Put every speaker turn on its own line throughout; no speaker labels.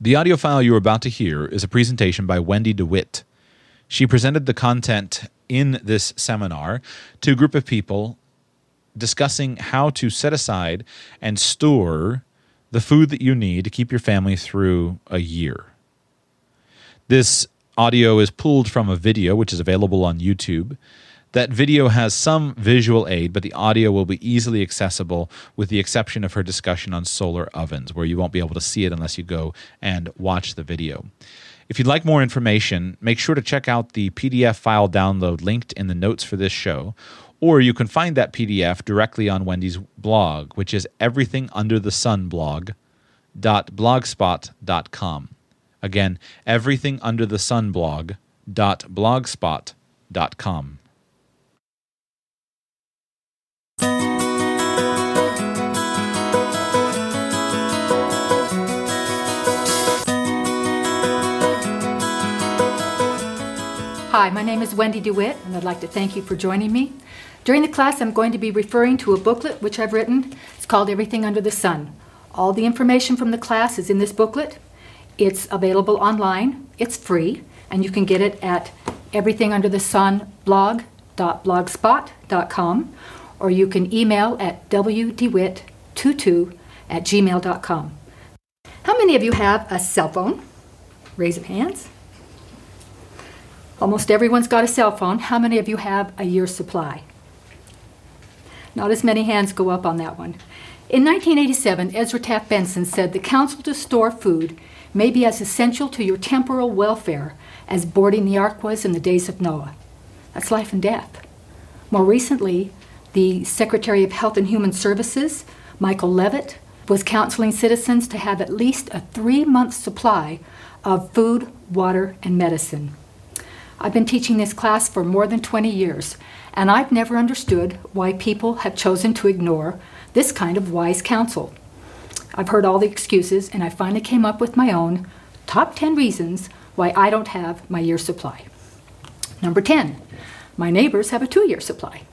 The audio file you are about to hear is a presentation by Wendy DeWitt. She presented the content in this seminar to a group of people discussing how to set aside and store the food that you need to keep your family through a year. This audio is pulled from a video which is available on YouTube. That video has some visual aid, but the audio will be easily accessible with the exception of her discussion on solar ovens, where you won't be able to see it unless you go and watch the video. If you'd like more information, make sure to check out the PDF file download linked in the notes for this show, or you can find that PDF directly on Wendy's blog, which is everythingunderthesunblog.blogspot.com. Again, everythingunderthesunblog.blogspot.com.
Hi, my name is Wendy DeWitt, and I'd like to thank you for joining me. During the class, I'm going to be referring to a booklet which I've written. It's called Everything Under the Sun. All the information from the class is in this booklet. It's available online. It's free, and you can get it at everythingunderthesunblog.blogspot.com, or you can email at wdewitt22@gmail.com. How many of you have a cell phone? Raise of hands. Almost everyone's got a cell phone. How many of you have a year's supply? Not as many hands go up on that one. In 1987, Ezra Taft Benson said the counsel to store food may be as essential to your temporal welfare as boarding the ark was in the days of Noah. That's life and death. More recently, the Secretary of Health and Human Services, Michael Levitt, was counseling citizens to have at least a 3-month supply of food, water, and medicine. I've been teaching this class for more than 20 years, and I've never understood why people have chosen to ignore this kind of wise counsel. I've heard all the excuses, and I finally came up with my own top 10 reasons why I don't have my year's supply. Number 10, my neighbors have a 2-year supply.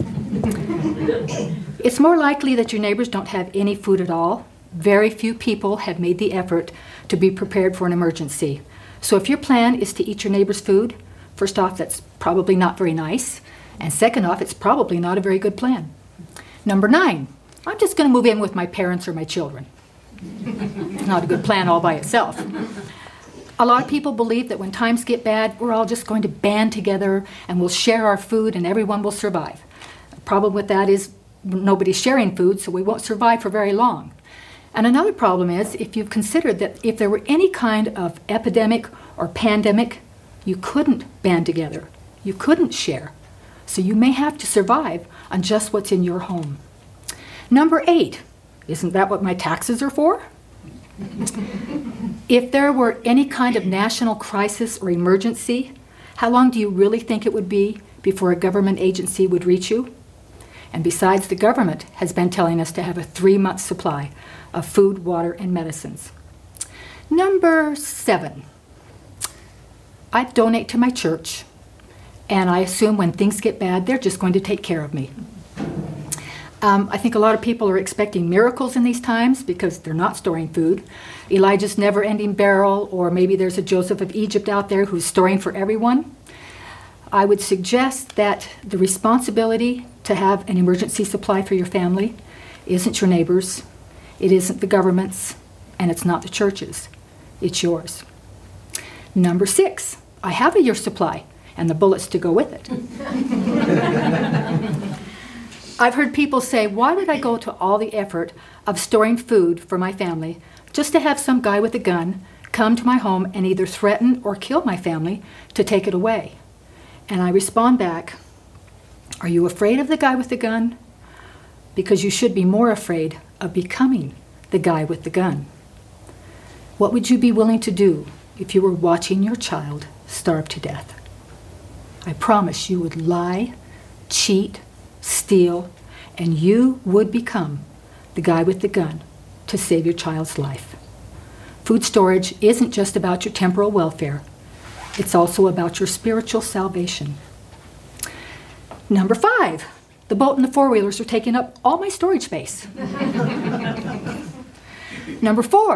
It's more likely that your neighbors don't have any food at all. Very few people have made the effort to be prepared for an emergency. So if your plan is to eat your neighbor's food, first off, that's probably not very nice. And second off, it's probably not a very good plan. Number 9, I'm just going to move in with my parents or my children. Not a good plan all by itself. A lot of people believe that when times get bad, we're all just going to band together and we'll share our food and everyone will survive. The problem with that is nobody's sharing food, so we won't survive for very long. And another problem is if you've considered that if there were any kind of epidemic or pandemic, you couldn't band together. You couldn't share. So you may have to survive on just what's in your home. Number 8, isn't that what my taxes are for? If there were any kind of national crisis or emergency, how long do you really think it would be before a government agency would reach you? And besides, the government has been telling us to have a 3-month supply of food, water, and medicines. Number 7. I donate to my church, and I assume when things get bad, they're just going to take care of me. I think a lot of people are expecting miracles in these times because they're not storing food. Elijah's never-ending barrel, or maybe there's a Joseph of Egypt out there who's storing for everyone. I would suggest that the responsibility to have an emergency supply for your family isn't your neighbors, it isn't the government's, and it's not the church's. It's yours. Number 6, I have a year's supply and the bullets to go with it. I've heard people say, why would I go to all the effort of storing food for my family just to have some guy with a gun come to my home and either threaten or kill my family to take it away? And I respond back, are you afraid of the guy with the gun? Because you should be more afraid of becoming the guy with the gun. What would you be willing to do if you were watching your child starve to death? I promise you would lie, cheat, steal, and you would become the guy with the gun to save your child's life. Food storage isn't just about your temporal welfare. It's also about your spiritual salvation. Number 5, the boat and the four-wheelers are taking up all my storage space. Number 4,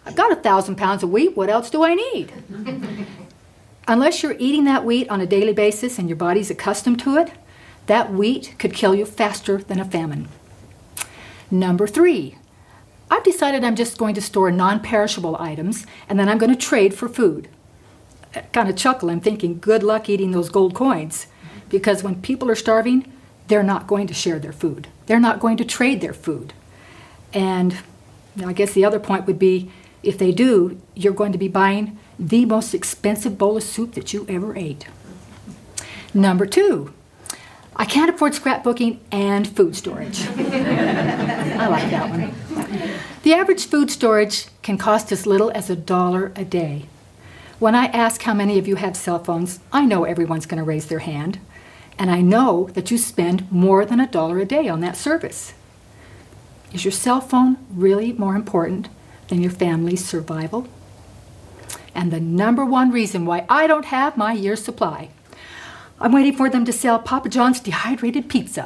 I've got 1,000 pounds of wheat. What else do I need? Unless you're eating that wheat on a daily basis and your body's accustomed to it, that wheat could kill you faster than a famine. Number 3, I've decided I'm just going to store non-perishable items and then I'm going to trade for food. I kind of chuckle. I'm thinking, good luck eating those gold coins, because when people are starving, they're not going to share their food. They're not going to trade their food. And I guess the other point would be, if they do, you're going to be buying the most expensive bowl of soup that you ever ate. Number 2, I can't afford scrapbooking and food storage. I like that one. The average food storage can cost as little as $1 a day. When I ask how many of you have cell phones, I know everyone's going to raise their hand. And I know that you spend more than $1 a day on that service. Is your cell phone really more important than your family's survival? And the number 1 reason why I don't have my year's supply. I'm waiting for them to sell Papa John's dehydrated pizza.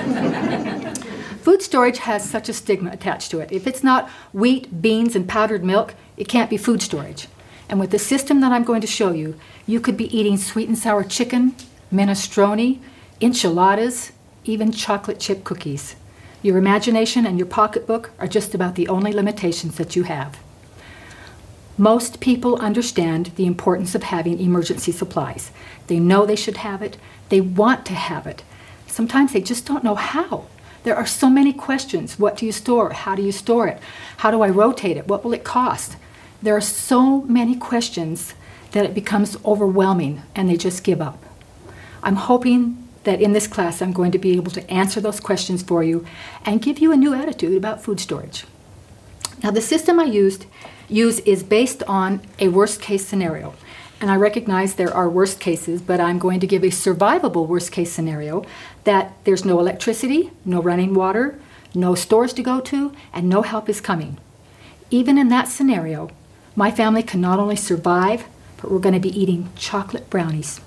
Food storage has such a stigma attached to it. If it's not wheat, beans, and powdered milk, it can't be food storage. And with the system that I'm going to show you, you could be eating sweet and sour chicken, minestrone, enchiladas, even chocolate chip cookies. Your imagination and your pocketbook are just about the only limitations that you have. Most people understand the importance of having emergency supplies. They know they should have it. They want to have it. Sometimes they just don't know how. There are so many questions. What do you store? How do you store it? How do I rotate it? What will it cost? There are so many questions that it becomes overwhelming and they just give up. I'm hoping that in this class I'm going to be able to answer those questions for you and give you a new attitude about food storage. Now, the system I use is based on a worst case scenario. And I recognize there are worst cases, but I'm going to give a survivable worst case scenario that there's no electricity, no running water, no stores to go to, and no help is coming. Even in that scenario, my family can not only survive, but we're going to be eating chocolate brownies.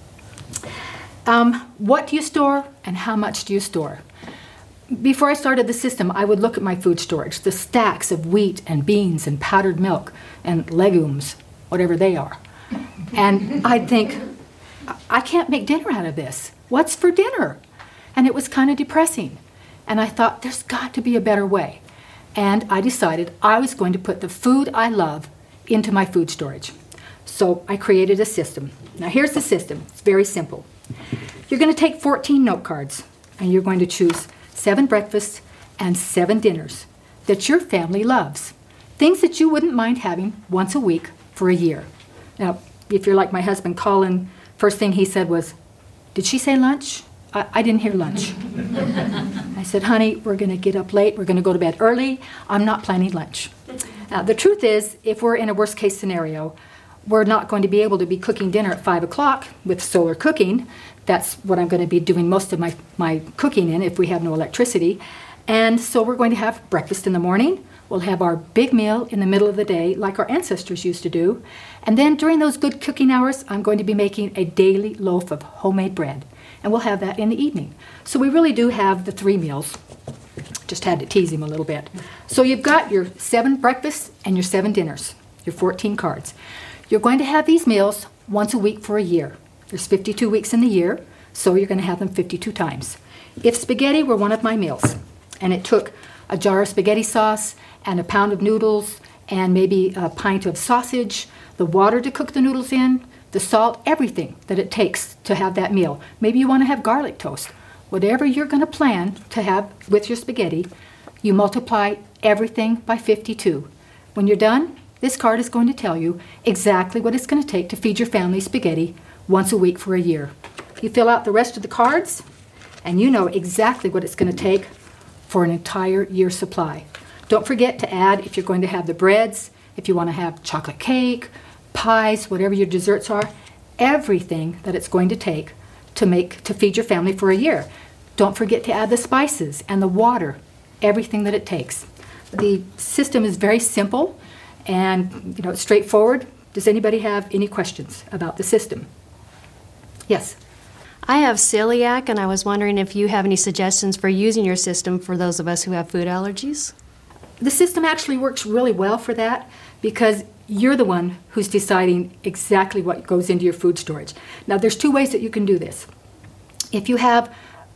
What do you store and how much do you store? Before I started the system, I would look at my food storage, the stacks of wheat and beans and powdered milk and legumes, whatever they are. And I'd think, I can't make dinner out of this. What's for dinner? And it was kind of depressing. And I thought, there's got to be a better way. And I decided I was going to put the food I love into my food storage. So I created a system. Now here's the system. It's very simple. You're going to take 14 note cards, and you're going to choose 7 breakfasts and 7 dinners that your family loves. Things that you wouldn't mind having once a week for a year. Now, if you're like my husband, Colin, first thing he said was, "Did she say lunch? I didn't hear lunch." I said, "Honey, we're going to get up late. We're going to go to bed early. I'm not planning lunch." The truth is, if we're in a worst case scenario, we're not going to be able to be cooking dinner at 5 o'clock with solar cooking. That's what I'm going to be doing most of my cooking in if we have no electricity. And so we're going to have breakfast in the morning. We'll have our big meal in the middle of the day like our ancestors used to do. And then during those good cooking hours, I'm going to be making a daily loaf of homemade bread. And we'll have that in the evening. So we really do have the 3 meals. Just had to tease him a little bit. So you've got your 7 breakfasts and your 7 dinners, your 14 cards. You're going to have these meals once a week for a year. There's 52 weeks in the year, so you're going to have them 52 times. If spaghetti were one of my meals, and it took a jar of spaghetti sauce and a pound of noodles and maybe a pint of sausage, the water to cook the noodles in, the salt, everything that it takes to have that meal. Maybe you want to have garlic toast. Whatever you're going to plan to have with your spaghetti, you multiply everything by 52. When you're done, this card is going to tell you exactly what it's going to take to feed your family spaghetti once a week for a year. You fill out the rest of the cards, and you know exactly what it's going to take for an entire year's supply. Don't forget to add, if you're going to have the breads, if you want to have chocolate cake, pies, whatever your desserts are, everything that it's going to take to feed your family for a year. Don't forget to add the spices and the water, everything that it takes. The system is very simple and it's straightforward. Does anybody have any questions about the system? Yes.
I have celiac, and I was wondering if you have any suggestions for using your system for those of us who have food allergies?
The system actually works really well for that because you're the one who's deciding exactly what goes into your food storage. Now, there's two ways that you can do this. If you have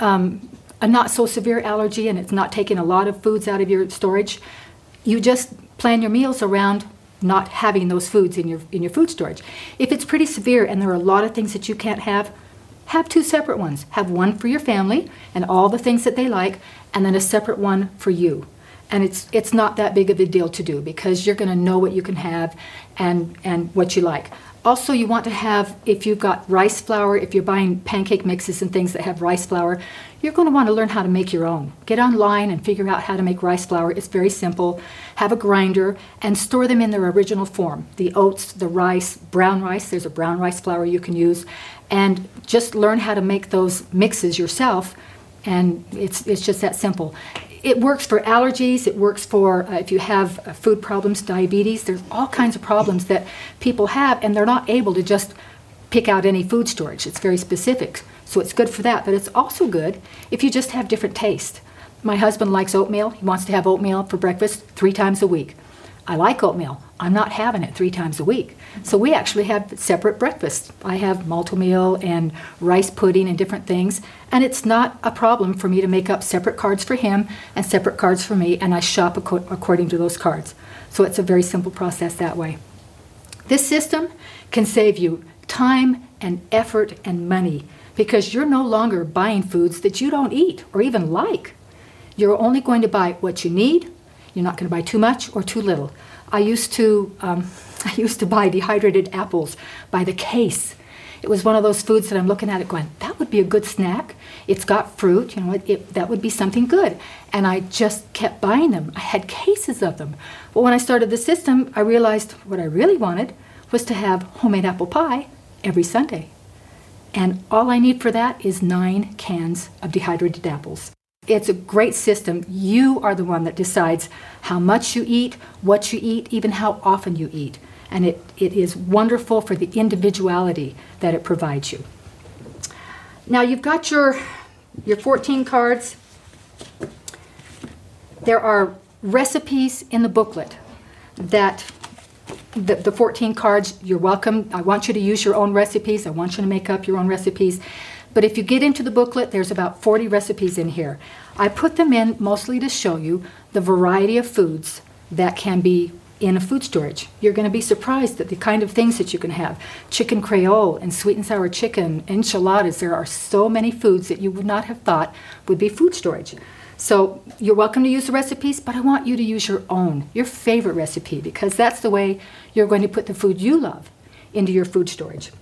a not so severe allergy and it's not taking a lot of foods out of your storage, you just plan your meals around not having those foods in your food storage. If it's pretty severe and there are a lot of things that you can't have two separate ones. Have one for your family and all the things that they like, and then a separate one for you. And it's not that big of a deal to do because you're going to know what you can have and what you like. Also, you want to have, if you've got rice flour, if you're buying pancake mixes and things that have rice flour, you're going to want to learn how to make your own. Get online and figure out how to make rice flour. It's very simple. Have a grinder and store them in their original form. The oats, the rice, brown rice, there's a brown rice flour you can use. And just learn how to make those mixes yourself, and it's just that simple. It works for allergies. It works for if you have food problems, diabetes. There's all kinds of problems that people have, and they're not able to just pick out any food storage. It's very specific, so it's good for that. But it's also good if you just have different taste. My husband likes oatmeal. He wants to have oatmeal for breakfast 3 times a week. I like oatmeal. I'm not having it 3 times a week. So we actually have separate breakfasts. I have malto-meal and rice pudding and different things, and it's not a problem for me to make up separate cards for him and separate cards for me, and I shop according to those cards. So it's a very simple process that way. This system can save you time and effort and money because you're no longer buying foods that you don't eat or even like. You're only going to buy what you need. You're not going to buy too much or too little. I used to buy dehydrated apples by the case. It was one of those foods that I'm looking at it going, that would be a good snack. It's got fruit, that would be something good. And I just kept buying them. I had cases of them. But when I started the system, I realized what I really wanted was to have homemade apple pie every Sunday. And all I need for that is 9 cans of dehydrated apples. It's a great system. You are the one that decides how much you eat, what you eat, even how often you eat. And it is wonderful for the individuality that it provides you. Now you've got your 14 cards. There are recipes in the booklet that the 14 cards, you're welcome. I want you to use your own recipes. I want you to make up your own recipes. But if you get into the booklet, there's about 40 recipes in here. I put them in mostly to show you the variety of foods that can be in a food storage. You're going to be surprised at the kind of things that you can have. Chicken Creole and sweet and sour chicken, enchiladas. There are so many foods that you would not have thought would be food storage. So you're welcome to use the recipes, but I want you to use your own, your favorite recipe, because that's the way you're going to put the food you love into your food storage.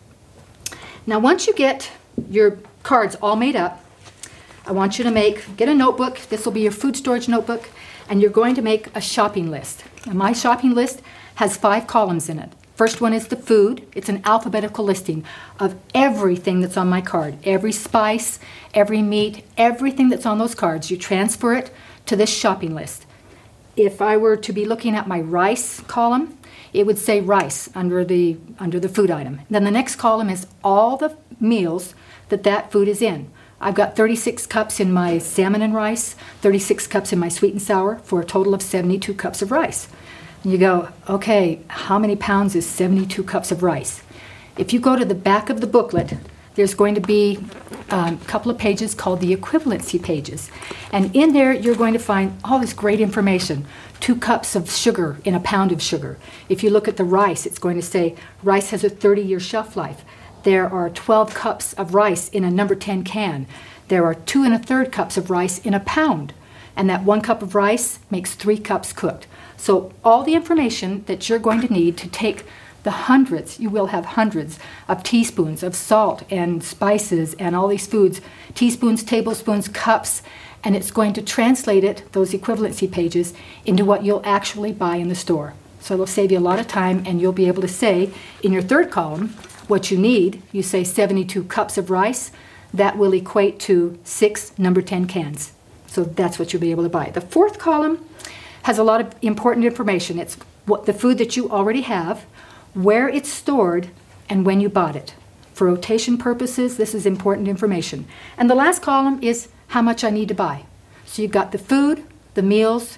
Now once you get your cards all made up, I want you to get a notebook. This will be your food storage notebook, and you're going to make a shopping list. And my shopping list has 5 columns in it. First one is the food. It's an alphabetical listing of everything that's on my card. Every spice, every meat, everything that's on those cards. You transfer it to this shopping list. If I were to be looking at my rice column, it would say rice under the food item. Then the next column is all the meals that food is in. I've got 36 cups in my salmon and rice, 36 cups in my sweet and sour, for a total of 72 cups of rice. And you go, okay, how many pounds is 72 cups of rice? If you go to the back of the booklet, there's going to be a couple of pages called the equivalency pages. And in there, you're going to find all this great information. 2 cups of sugar in a pound of sugar. If you look at the rice, it's going to say rice has a 30-year shelf life. There are 12 cups of rice in a number 10 can. There are 2 1/3 cups of rice in a pound. And that 1 cup of rice makes 3 cups cooked. So all the information that you're going to need to take the hundreds, you will have hundreds of teaspoons of salt and spices and all these foods, teaspoons, tablespoons, cups, and it's going to translate it, those equivalency pages, into what you'll actually buy in the store. So it'll save you a lot of time, and you'll be able to say in your third column what you need. You say 72 cups of rice. That will equate to 6 number 10 cans. So that's what you'll be able to buy. The fourth column has a lot of important information. It's what the food that you already have, where it's stored, and when you bought it. For rotation purposes, this is important information. And the last column is how much I need to buy. So you've got the food, the meals,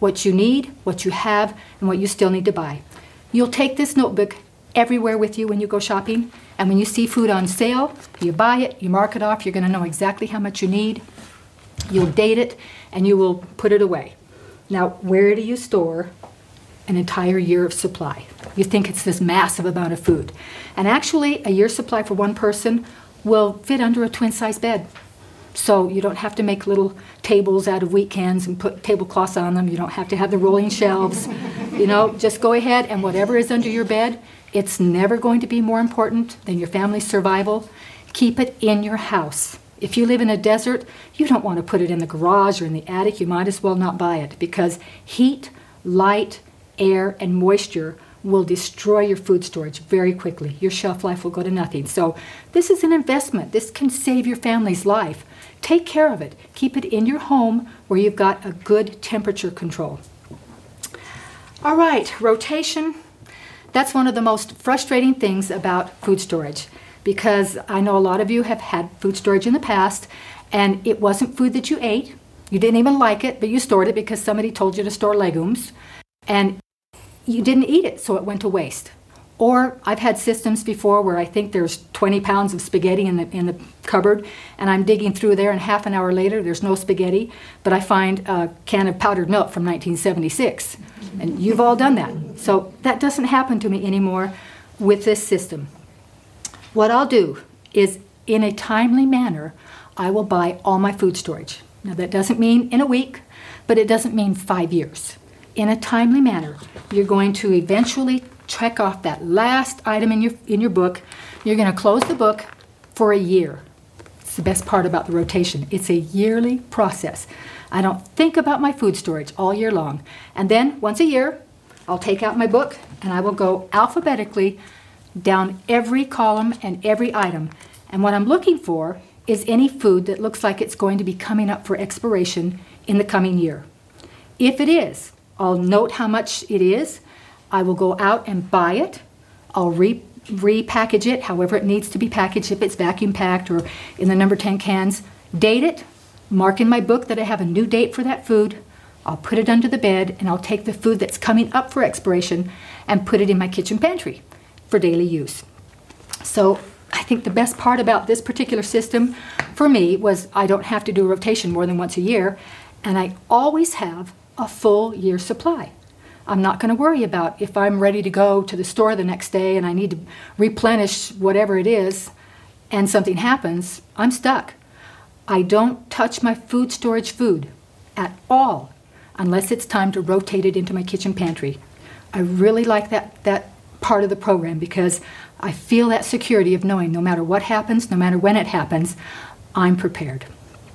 what you need, what you have, and what you still need to buy. You'll take this notebook everywhere with you when you go shopping, and when you see food on sale, you buy it, you mark it off, you're going to know exactly how much you need. You'll date it, and you will put it away. Now, where do you store an entire year of supply? You think it's this massive amount of food. And actually, a year's supply for one person will fit under a twin-size bed. So you don't have to make little tables out of wheat cans and put tablecloths on them. You don't have to have the rolling shelves. Just go ahead, and whatever is under your bed, it's never going to be more important than your family's survival. Keep it in your house. If you live in a desert, you don't want to put it in the garage or in the attic. You might as well not buy it, because heat, light, air, and moisture will destroy your food storage very quickly. Your shelf life will go to nothing. So this is an investment. This can save your family's life. Take care of it. Keep it in your home where you've got a good temperature control. All right, rotation. That's one of the most frustrating things about food storage, because I know a lot of you have had food storage in the past, and it wasn't food that you ate. You didn't even like it, but you stored it because somebody told you to store legumes, and you didn't eat it, so it went to waste. Or I've had systems before where I think there's 20 pounds of spaghetti in the cupboard, and I'm digging through there, and half an hour later there's no spaghetti, but I find a can of powdered milk from 1976. And you've all done that. So that doesn't happen to me anymore with this system. What I'll do is, in a timely manner, I will buy all my food storage. Now that doesn't mean in a week, but it doesn't mean 5 years. In a timely manner, you're going to eventually check off that last item in your book. You're going to close the book for a year. It's the best part about the rotation. It's a yearly process. I don't think about my food storage all year long. And then once a year, I'll take out my book and I will go alphabetically down every column and every item. And what I'm looking for is any food that looks like it's going to be coming up for expiration in the coming year. If it is, I'll note how much it is. I will go out and buy it. I'll repackage it however it needs to be packaged, if it's vacuum packed or in the number 10 cans. Date it, mark in my book that I have a new date for that food. I'll put it under the bed, and I'll take the food that's coming up for expiration and put it in my kitchen pantry for daily use. So I think the best part about this particular system for me was I don't have to do a rotation more than once a year, and I always have a full year supply. I'm not going to worry about if I'm ready to go to the store the next day and I need to replenish whatever it is and something happens. I'm stuck. I don't touch my food storage food at all unless it's time to rotate it into my kitchen pantry. I really like that part of the program, because I feel that security of knowing no matter what happens, no matter when it happens, I'm prepared.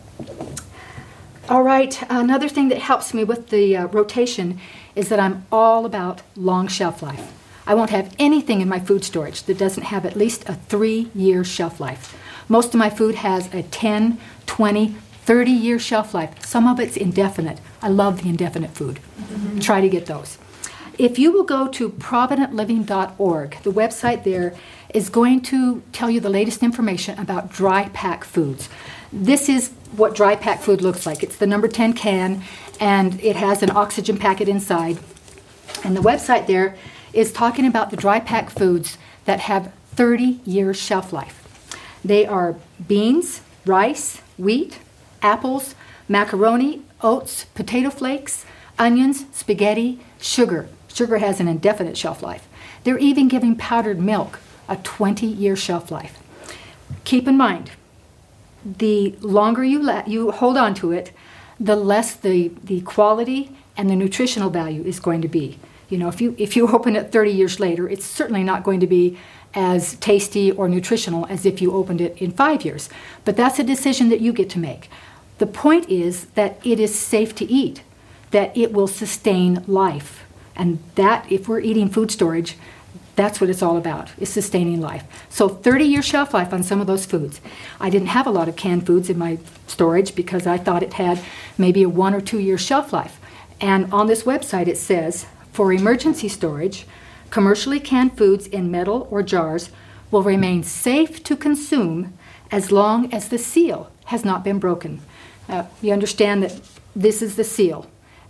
All right, another thing that helps me with the rotation is that I'm all about long shelf life. I won't have anything in my food storage that doesn't have at least a 3-year shelf life. Most of my food has a 10, 20, 30-year shelf life. Some of it's indefinite. I love the indefinite food. Try to get those. If you will go to providentliving.org, the website there is going to tell you the latest information about dry pack foods. This is what dry pack food looks like. It's the number 10 can, and it has an oxygen packet inside. And the website there is talking about the dry pack foods that have 30-year shelf life. They are beans, rice, wheat, apples, macaroni, oats, potato flakes, onions, spaghetti, sugar. Sugar has an indefinite shelf life. They're even giving powdered milk a 20-year shelf life. Keep in mind, the longer you hold on to it, the less the quality and the nutritional value is going to be. If you open it 30 years later, it's certainly not going to be as tasty or nutritional as if you opened it in 5 years. But that's a decision that you get to make. The point is that it is safe to eat, that it will sustain life. And that, if we're eating food storage, that's what it's all about, is sustaining life. So 30-year shelf life on some of those foods. I didn't have a lot of canned foods in my storage because I thought it had maybe a 1 or 2 year shelf life. And on this website it says, for emergency storage, commercially canned foods in metal or jars will remain safe to consume as long as the seal has not been broken. You understand that this is the seal.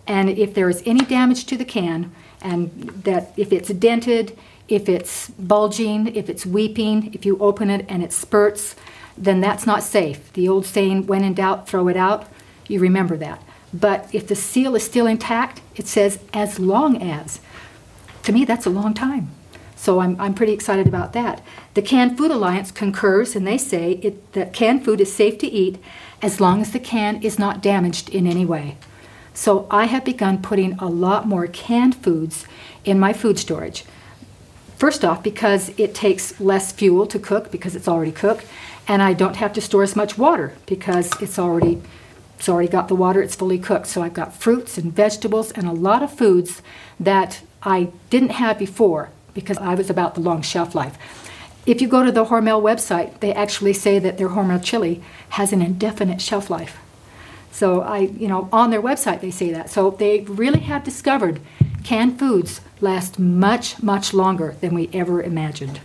And if there is any damage to the can, and that if it's dented, if it's bulging, if it's weeping, if you open it and it spurts, then that's not safe. The old saying, when in doubt, throw it out, you remember that. But if the seal is still intact, it says as long as. To me, that's a long time. So I'm pretty excited about that. The Canned Food Alliance concurs, and they say that canned food is safe to eat as long as the can is not damaged in any way. So I have begun putting a lot more canned foods in my food storage. First off, because it takes less fuel to cook because it's already cooked, and I don't have to store as much water because it's already got the water, it's fully cooked. So I've got fruits and vegetables and a lot of foods that I didn't have before because I was about the long shelf life. If you go to the Hormel website, they actually say that their Hormel chili has an indefinite shelf life. So on their website they say that. So they really have discovered canned foods last much, much longer than we ever imagined.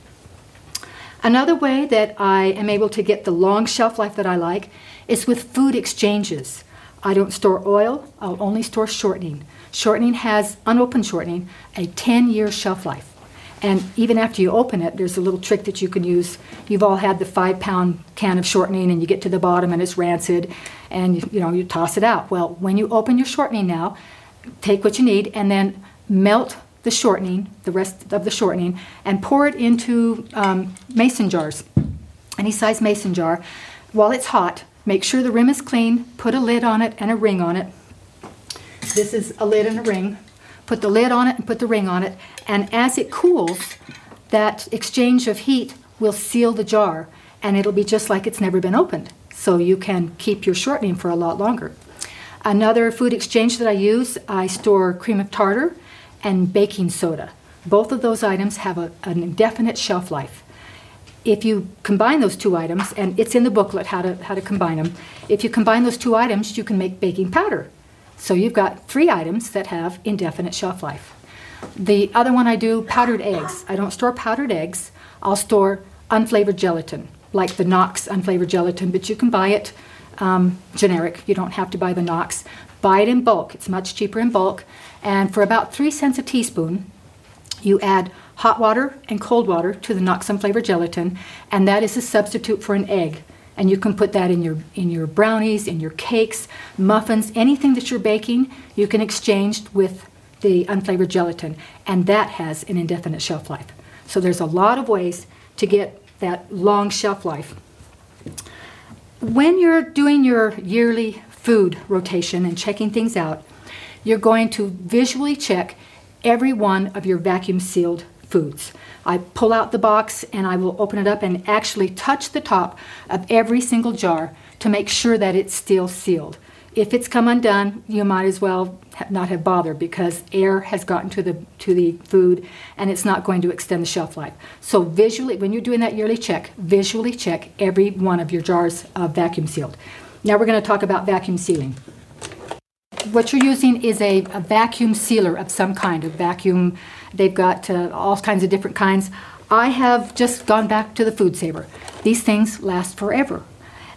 Another way that I am able to get the long shelf life that I like is with food exchanges. I don't store oil, I'll only store shortening. Shortening has, unopened shortening, a 10-year shelf life. And even after you open it, there's a little trick that you can use. You've all had the 5-pound can of shortening and you get to the bottom and it's rancid and you toss it out. Well, when you open your shortening now, take what you need and then melt the shortening, the rest of the shortening, and pour it into mason jars, any size mason jar. While it's hot, make sure the rim is clean, put a lid on it and a ring on it. This is a lid and a ring. Put the lid on it and put the ring on it, and as it cools, that exchange of heat will seal the jar, and it'll be just like it's never been opened. So you can keep your shortening for a lot longer. Another food exchange that I use, I store cream of tartar and baking soda. Both of those items have an indefinite shelf life. If you combine those two items, and it's in the booklet how to combine them, if you combine those two items, you can make baking powder. So you've got 3 items that have indefinite shelf life. The other one I do, powdered eggs. I don't store powdered eggs. I'll store unflavored gelatin, like the Knox unflavored gelatin, but you can buy it generic. You don't have to buy the Knox. Buy it in bulk. It's much cheaper in bulk. And for about 3 cents a teaspoon, you add hot water and cold water to the Knox unflavored gelatin, and that is a substitute for an egg. And you can put that in your brownies, in your cakes, muffins, anything that you're baking, you can exchange with the unflavored gelatin, and that has an indefinite shelf life. So there's a lot of ways to get that long shelf life. When you're doing your yearly food rotation and checking things out, you're going to visually check every one of your vacuum sealed foods. I pull out the box and I will open it up and actually touch the top of every single jar to make sure that it's still sealed. If it's come undone, you might as well not have bothered because air has gotten to the food and it's not going to extend the shelf life. So visually, when you're doing that yearly check, visually check every one of your jars vacuum sealed. Now we're going to talk about vacuum sealing. What you're using is a vacuum sealer of some kind, a vacuum. They've got all kinds of different kinds. I have just gone back to the Food Saver. These things last forever.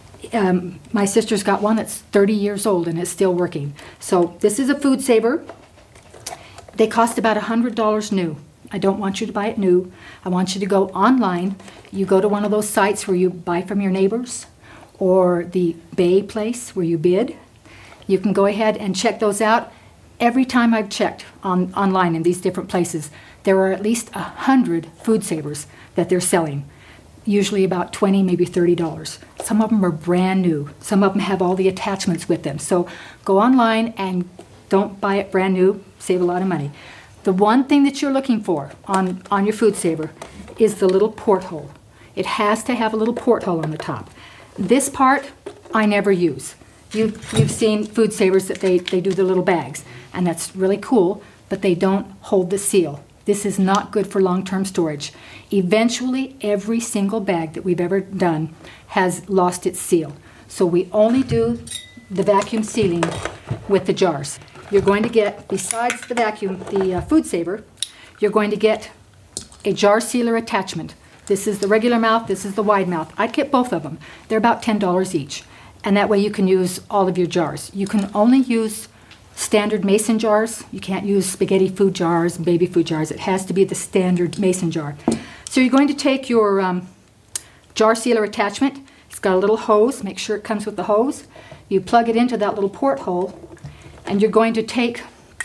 My sister's got one that's 30 years old and is still working. So this is a Food Saver. They cost about $100 new. I don't want you to buy it new. I want you to go online. You go to one of those sites where you buy from your neighbors or the Bay place where you bid. You can go ahead and check those out. Every time I've checked online in these different places, there are at least 100 Food Savers that they're selling, usually about $20, maybe $30. Some of them are brand new. Some of them have all the attachments with them. So go online and don't buy it brand new, save a lot of money. The one thing that you're looking for on your Food Saver is the little porthole. It has to have a little porthole on the top. This part I never use. You've seen Food Savers that they do the little bags, and that's really cool, but they don't hold the seal. This is not good for long-term storage. Eventually, every single bag that we've ever done has lost its seal. So we only do the vacuum sealing with the jars. You're going to get, besides the Food Saver, you're going to get a jar sealer attachment. This is the regular mouth, this is the wide mouth. I'd get both of them. They're about $10 each. And that way you can use all of your jars. You can only use standard mason jars. You can't use spaghetti food jars and baby food jars. It has to be the standard mason jar. So you're going to take your jar sealer attachment. It's got a little hose. Make sure it comes with the hose. You plug it into that little porthole, and you're going to take,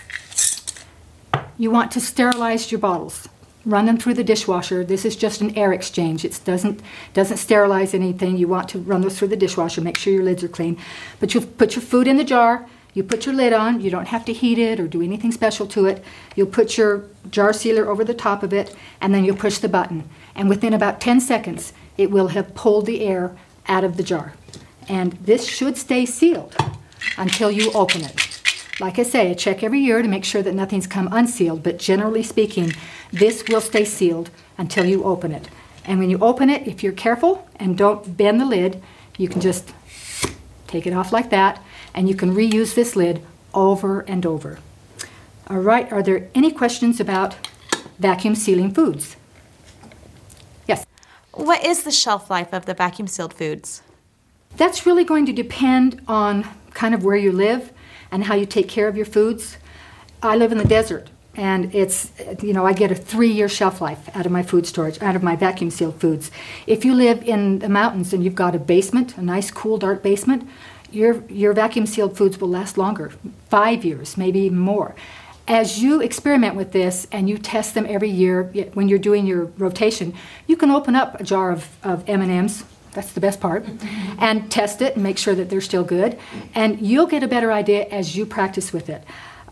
you want to sterilize your bottles. Run them through the dishwasher. This is just an air exchange. It doesn't sterilize anything. You want to run those through the dishwasher. Make sure your lids are clean. But you put your food in the jar. You put your lid on. You don't have to heat it or do anything special to it. You'll put your jar sealer over the top of it, and then you'll push the button. And within about 10 seconds, it will have pulled the air out of the jar. And this should stay sealed until you open it. Like I say, I check every year to make sure that nothing's come unsealed, but generally speaking, this will stay sealed until you open it. And when you open it, if you're careful and don't bend the lid, you can just take it off like that, and you can reuse this lid over and over. All right, are there any questions about vacuum sealing foods? Yes?
What is the shelf life of the vacuum sealed foods?
That's really going to depend on kind of where you live and how you take care of your foods. I live in the desert, and it's, I get a 3-year shelf life out of my food storage, out of my vacuum sealed foods. If you live in the mountains and you've got a basement, a nice, cool, dark basement, your vacuum sealed foods will last longer, 5 years, maybe even more. As you experiment with this and you test them every year, when you're doing your rotation, you can open up a jar of M&Ms, that's the best part, and test it and make sure that they're still good. And you'll get a better idea as you practice with it.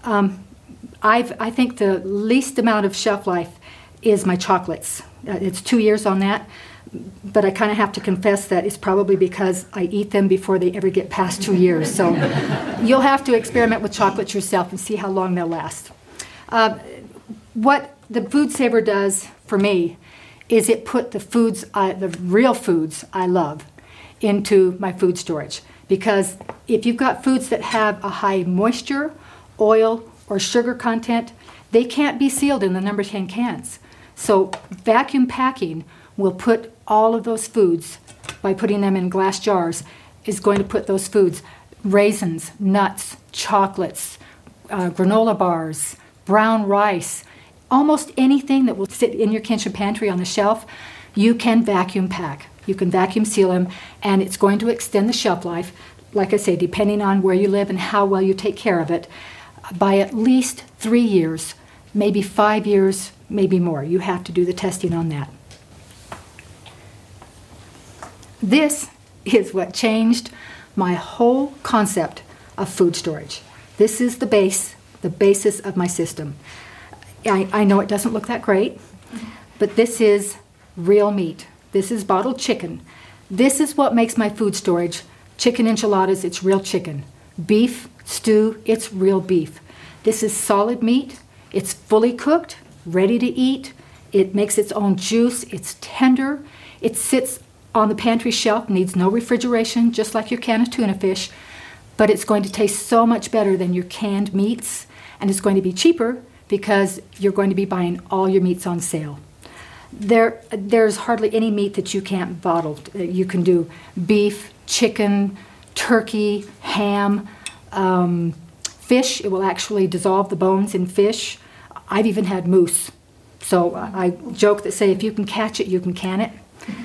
I think the least amount of shelf life is my chocolates. It's 2 years on that, but I kind of have to confess that it's probably because I eat them before they ever get past 2 years. So you'll have to experiment with chocolates yourself and see how long they'll last. What the Food Saver does for me is it put the real foods I love into my food storage. Because if you've got foods that have a high moisture, oil, or sugar content, they can't be sealed in the number 10 cans. So vacuum packing will put all of those foods, by putting them in glass jars, is going to put those foods, raisins, nuts, chocolates, granola bars, brown rice, almost anything that will sit in your kitchen pantry on the shelf, you can vacuum pack. You can vacuum seal them, and it's going to extend the shelf life, like I say, depending on where you live and how well you take care of it, by at least 3 years, maybe 5 years, maybe more. You have to do the testing on that. This is what changed my whole concept of food storage. This is the basis of my system. I know it doesn't look that great, but this is real meat. This is bottled chicken. This is what makes my food storage. Chicken enchiladas, it's real chicken. Beef stew, it's real beef. This is solid meat. It's fully cooked, ready to eat. It makes its own juice. It's tender. It sits on the pantry shelf, needs no refrigeration, just like your can of tuna fish, but it's going to taste so much better than your canned meats, and it's going to be cheaper because you're going to be buying all your meats on sale. There's hardly any meat that you can't bottle. You can do beef, chicken, turkey, ham, fish. It will actually dissolve the bones in fish. I've even had moose. So I joke that say if you can catch it, you can can it.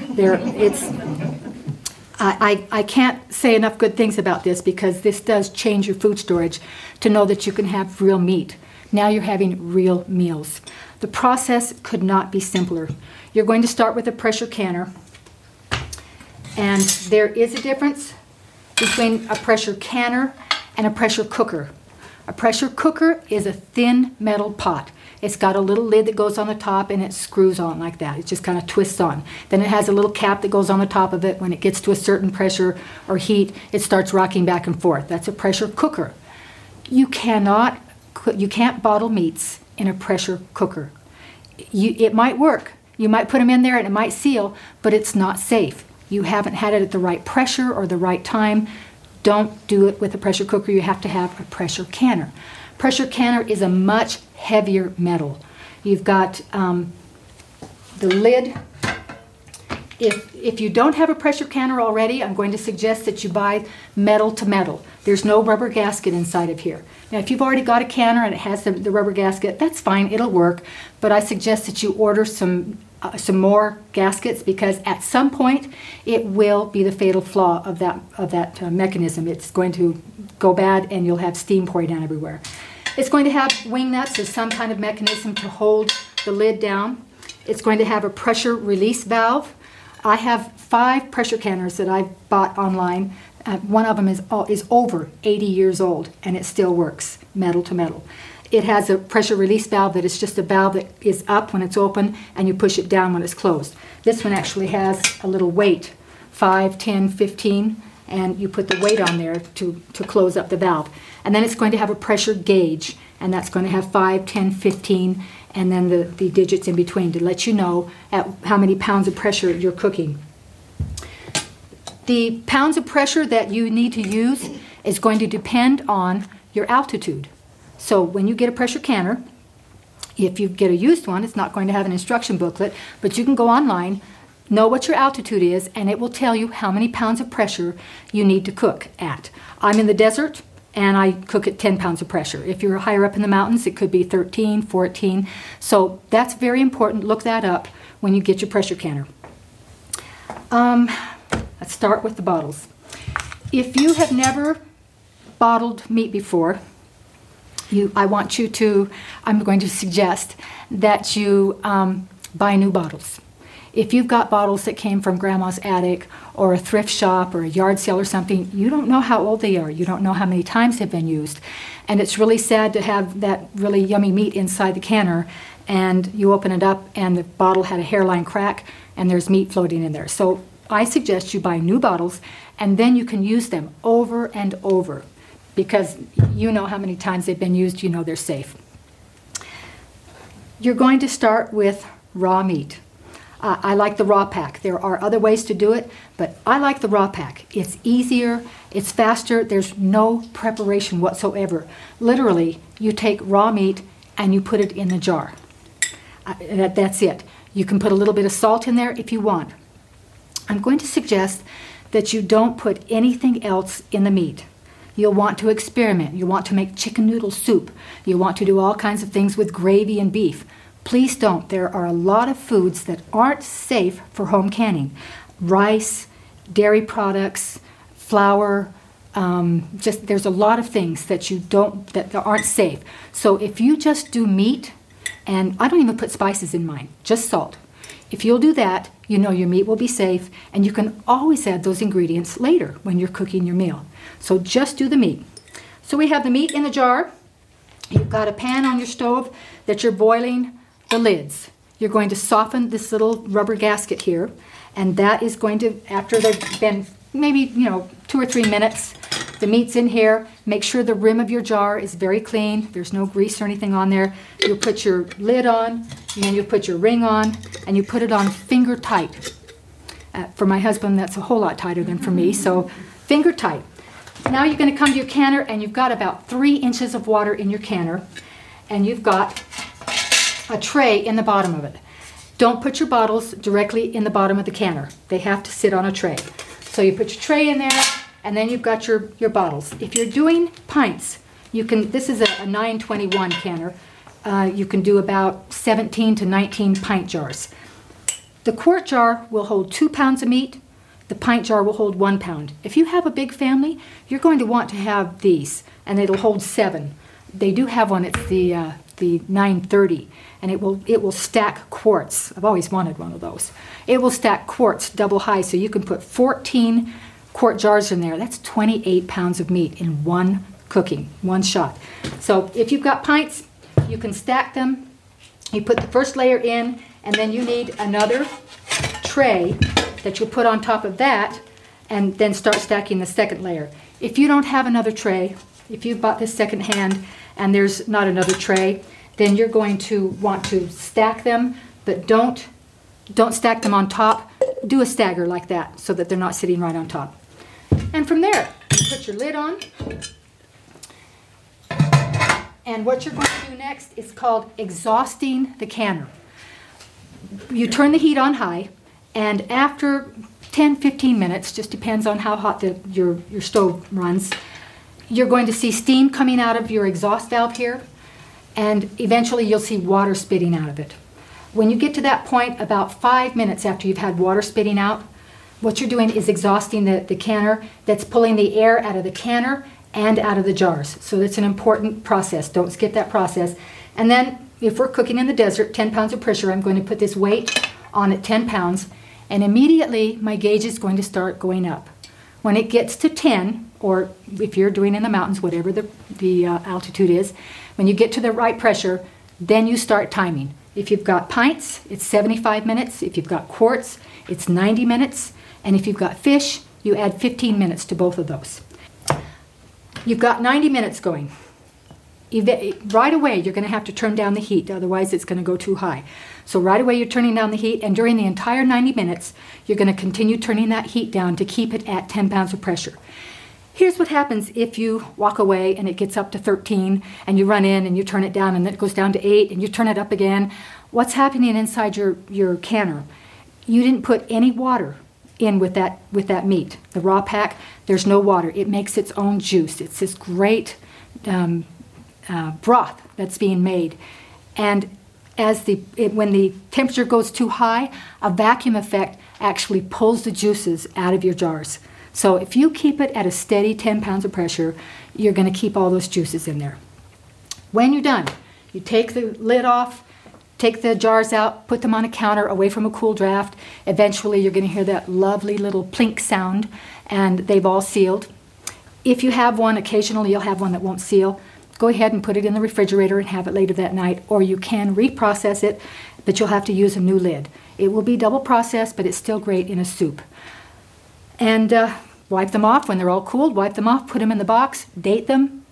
I can't say enough good things about this because this does change your food storage to know that you can have real meat. Now you're having real meals. The process could not be simpler. You're going to start with a pressure canner, and there is a difference between a pressure canner and a pressure cooker. A pressure cooker is a thin metal pot. It's got a little lid that goes on the top and it screws on like that. It just kind of twists on. Then it has a little cap that goes on the top of it. When it gets to a certain pressure or heat, it starts rocking back and forth. That's a pressure cooker. You can't bottle meats in a pressure cooker. It might work. You might put them in there and it might seal, but it's not safe. You haven't had it at the right pressure or the right time. Don't do it with a pressure cooker. You have to have a pressure canner. Pressure canner is a much heavier metal. You've got the lid If you don't have a pressure canner already, I'm going to suggest that you buy metal to metal. There's no rubber gasket inside of here. Now, if you've already got a canner and it has the rubber gasket, that's fine, it'll work. But I suggest that you order some more gaskets, because at some point it will be the fatal flaw of that mechanism. It's going to go bad and you'll have steam pouring down everywhere. It's going to have wing nuts or some kind of mechanism to hold the lid down. It's going to have a pressure release valve. I have 5 pressure canners that I've bought online. One of them is over 80 years old and it still works, metal to metal. It has a pressure release valve that is just a valve that is up when it's open and you push it down when it's closed. This one actually has a little weight, 5, 10, 15, and you put the weight on there to close up the valve. And then it's going to have a pressure gauge, and that's going to have 5, 10, 15, and then the digits in between to let you know at how many pounds of pressure you're cooking. The pounds of pressure that you need to use is going to depend on your altitude. So when you get a pressure canner, if you get a used one, it's not going to have an instruction booklet, but you can go online, know what your altitude is, and it will tell you how many pounds of pressure you need to cook at. I'm in the desert, and I cook at 10 pounds of pressure. If you're higher up in the mountains, it could be 13, 14. So that's very important. Look that up when you get your pressure canner. Let's start with the bottles. If you have never bottled meat before, I'm going to suggest that you buy new bottles. If you've got bottles that came from grandma's attic or a thrift shop or a yard sale or something, you don't know how old they are. You don't know how many times they've been used. And it's really sad to have that really yummy meat inside the canner and you open it up and the bottle had a hairline crack and there's meat floating in there. So I suggest you buy new bottles and then you can use them over and over, because you know how many times they've been used, you know they're safe. You're going to start with raw meat. I like the raw pack. There are other ways to do it, but I like the raw pack. It's easier, it's faster, there's no preparation whatsoever. Literally, you take raw meat and you put it in the jar. That's it. You can put a little bit of salt in there if you want. I'm going to suggest that you don't put anything else in the meat. You'll want to experiment. You'll want to make chicken noodle soup. You'll want to do all kinds of things with gravy and beef. Please don't. There are a lot of foods that aren't safe for home canning. Rice, dairy products, flour, there's a lot of things that aren't safe. So if you just do meat, and I don't even put spices in mine, just salt. If you'll do that, you know your meat will be safe, and you can always add those ingredients later when you're cooking your meal. So just do the meat. So we have the meat in the jar. You've got a pan on your stove that you're boiling the lids. You're going to soften this little rubber gasket here, and that is going to, after they've been maybe 2 or 3 minutes, the meat's in here. Make sure the rim of your jar is very clean. There's no grease or anything on there. You'll put your lid on, and then you'll put your ring on, and you put it on finger tight. For my husband, that's a whole lot tighter than for me, so finger tight. Now you're going to come to your canner, and you've got about 3 inches of water in your canner, and you've got a tray in the bottom of it. Don't put your bottles directly in the bottom of the canner. They have to sit on a tray. So you put your tray in there, and then you've got your bottles. If you're doing pints, this is a 921 canner. You can do about 17 to 19 pint jars. The quart jar will hold 2 pounds of meat. The pint jar will hold 1 pound. If you have a big family, you're going to want to have these, and it'll hold 7. They do have one, it's the 930, and it will stack quarts. I've always wanted one of those. It will stack quarts double high, so you can put 14 quart jars in there. That's 28 pounds of meat in one cooking, one shot. So if you've got pints, you can stack them. You put the first layer in, and then you need another tray that you'll put on top of that, and then start stacking the second layer. If you don't have another tray, if you've bought this second hand and there's not another tray, then you're going to want to stack them, but don't stack them on top. Do a stagger like that so that they're not sitting right on top. And from there, you put your lid on. And what you're going to do next is called exhausting the canner. You turn the heat on high, And after 10, 15 minutes, just depends on how hot your stove runs, you're going to see steam coming out of your exhaust valve here, and eventually you'll see water spitting out of it. When you get to that point, about 5 minutes after you've had water spitting out, what you're doing is exhausting the canner. That's pulling the air out of the canner and out of the jars. So that's an important process. Don't skip that process. And then if we're cooking in the desert, 10 pounds of pressure, I'm going to put this weight on at 10 pounds, and immediately my gauge is going to start going up. When it gets to 10, or if you're doing in the mountains, whatever the altitude is, when you get to the right pressure, then you start timing. If you've got pints, it's 75 minutes. If you've got quarts, it's 90 minutes. And if you've got fish, you add 15 minutes to both of those. You've got 90 minutes going. Right away, you're going to have to turn down the heat, otherwise it's going to go too high. So right away, you're turning down the heat, and during the entire 90 minutes, you're going to continue turning that heat down to keep it at 10 pounds of pressure. Here's what happens if you walk away and it gets up to 13, and you run in and you turn it down, and then it goes down to 8, and you turn it up again. What's happening inside your canner? You didn't put any water in with that meat. The raw pack, there's no water. It makes its own juice. It's this great broth that's being made. And when the temperature goes too high, a vacuum effect actually pulls the juices out of your jars. So if you keep it at a steady 10 pounds of pressure, you're going to keep all those juices in there. When you're done, you take the lid off, take the jars out, put them on a counter away from a cool draft. Eventually you're going to hear that lovely little plink sound, and they've all sealed. If you have one, occasionally you'll have one that won't seal. Go ahead and put it in the refrigerator and have it later that night, or you can reprocess it, but you'll have to use a new lid. It will be double processed, but it's still great in a soup. And wipe them off when they're all cooled. Wipe them off, put them in the box, date them,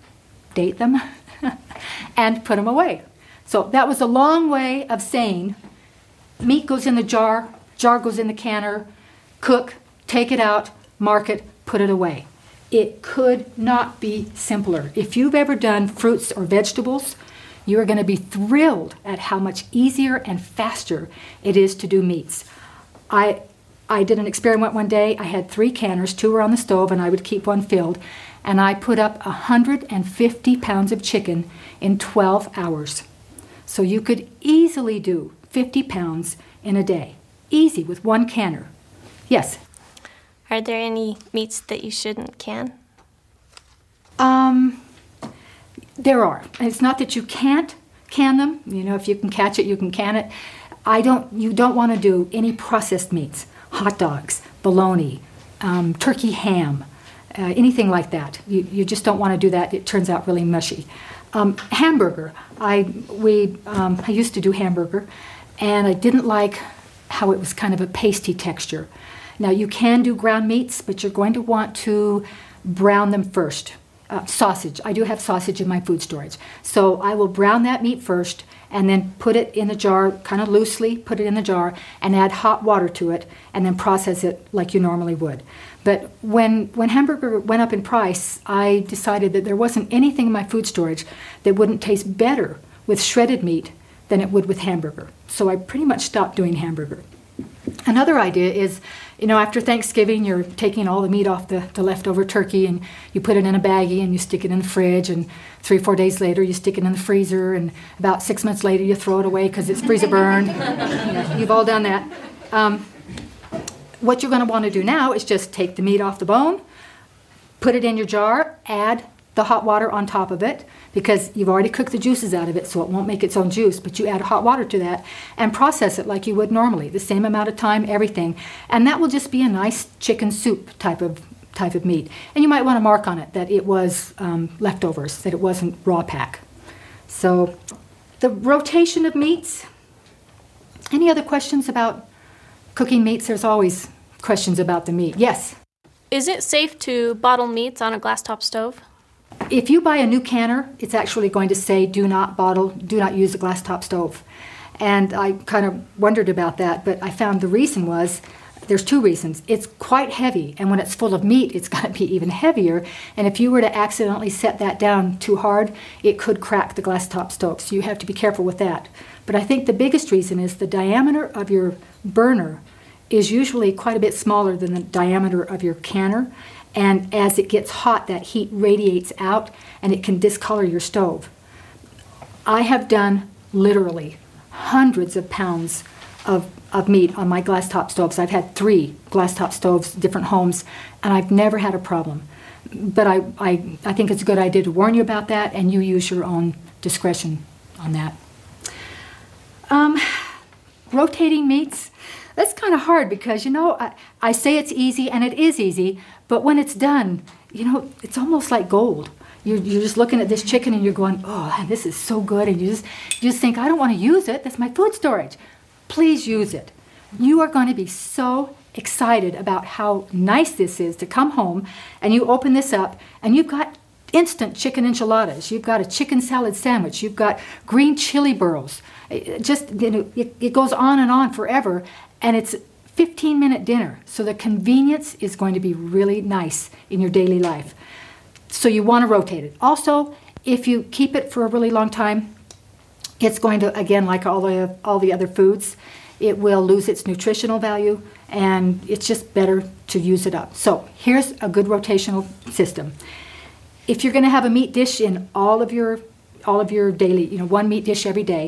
and put them away. So that was a long way of saying meat goes in the jar goes in the canner, cook, take it out, mark it, put it away. It could not be simpler. If you've ever done fruits or vegetables, you are going to be thrilled at how much easier and faster it is to do meats. I did an experiment one day. I had 3 canners, 2 were on the stove, and I would keep one filled. And I put up 150 pounds of chicken in 12 hours. So you could easily do 50 pounds in a day. Easy, with 1 canner. Yes?
Are there any meats that you shouldn't can?
There are. And it's not that you can't can them. You know, if you can catch it, you can can it. You don't want to do any processed meats. Hot dogs, bologna, turkey ham, anything like that. You just don't want to do that. It turns out really mushy. Hamburger. I used to do hamburger, and I didn't like how it was kind of a pasty texture. Now, you can do ground meats, but you're going to want to brown them first. Sausage. I do have sausage in my food storage. So I will brown that meat first and then put it in the jar, kind of loosely, put it in the jar, and add hot water to it, and then process it like you normally would. But when hamburger went up in price, I decided that there wasn't anything in my food storage that wouldn't taste better with shredded meat than it would with hamburger. So I pretty much stopped doing hamburger. Another idea is, you know, after Thanksgiving, you're taking all the meat off the leftover turkey, and you put it in a baggie and you stick it in the fridge, and 3 or 4 days later you stick it in the freezer, and about 6 months later you throw it away because it's freezer burned. Yeah, you've all done that. What you're going to want to do now is just take the meat off the bone, put it in your jar, add the hot water on top of it, because you've already cooked the juices out of it, so it won't make its own juice, but you add hot water to that and process it like you would normally, the same amount of time, everything. And that will just be a nice chicken soup type of meat. And you might want to mark on it that it was leftovers, that it wasn't raw pack. So the rotation of meats. Any other questions about cooking meats? There's always questions about the meat. Yes?
Is it safe to bottle meats on a glass top stove?
If you buy a new canner, it's actually going to say do not use a glass top stove. And I kind of wondered about that, but I found the reason was, there's 2 reasons. It's quite heavy, and when it's full of meat, it's going to be even heavier. And if you were to accidentally set that down too hard, it could crack the glass top stove. So you have to be careful with that. But I think the biggest reason is the diameter of your burner is usually quite a bit smaller than the diameter of your canner, and as it gets hot, that heat radiates out and it can discolor your stove. I have done literally hundreds of pounds of meat on my glass top stoves. I've had 3 glass top stoves, different homes, and I've never had a problem. But I think it's a good idea to warn you about that, and you use your own discretion on that. Rotating meats, that's kind of hard because, I say it's easy, and it is easy, but when it's done, it's almost like gold. You're just looking at this chicken and you're going, oh, this is so good, and you just think, I don't want to use it, that's my food storage. Please use it. You are going to be so excited about how nice this is to come home and you open this up and you've got instant chicken enchiladas, you've got a chicken salad sandwich, you've got green chili burros. It goes on and on forever, and it's 15-minute dinner. So the convenience is going to be really nice in your daily life. So you want to rotate it. Also, if you keep it for a really long time, it's going to, again, like all the other foods, it will lose its nutritional value, and it's just better to use it up. So here's a good rotational system. If you're going to have a meat dish in all of your daily, one meat dish every day,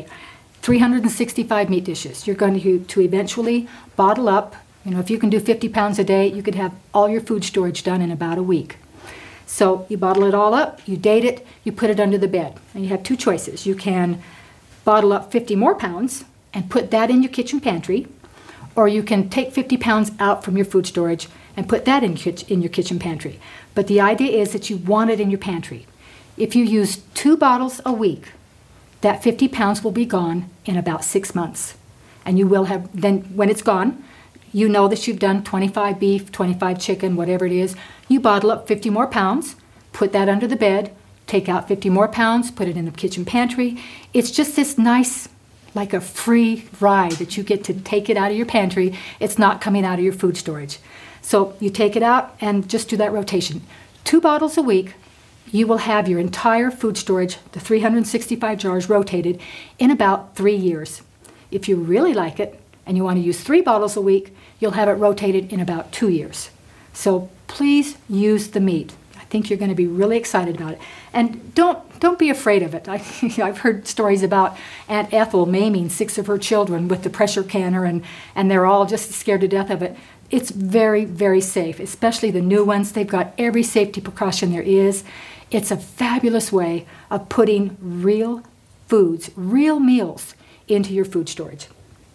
365 meat dishes, you're going to eventually bottle up. If you can do 50 pounds a day, you could have all your food storage done in about a week. So you bottle it all up, you date it, you put it under the bed, and you have 2 choices. You can bottle up 50 more pounds and put that in your kitchen pantry, or you can take 50 pounds out from your food storage and put that in your kitchen pantry. But the idea is that you want it in your pantry. If you use 2 bottles a week, that 50 pounds will be gone in about 6 months. And you will have, then when it's gone, you know that you've done 25 beef, 25 chicken, whatever it is. You bottle up 50 more pounds, put that under the bed, take out 50 more pounds, put it in the kitchen pantry. It's just this nice, like a free ride that you get to take it out of your pantry. It's not coming out of your food storage. So you take it out and just do that rotation. 2 bottles a week, you will have your entire food storage, the 365 jars, rotated in about 3 years. If you really like it and you want to use 3 bottles a week, you'll have it rotated in about 2 years. So please use the meat. I think you're going to be really excited about it. And don't be afraid of it. I've heard stories about Aunt Ethel maiming 6 of her children with the pressure canner, and they're all just scared to death of it. It's very, very safe, especially the new ones. They've got every safety precaution there is. It's a fabulous way of putting real foods, real meals into your food storage.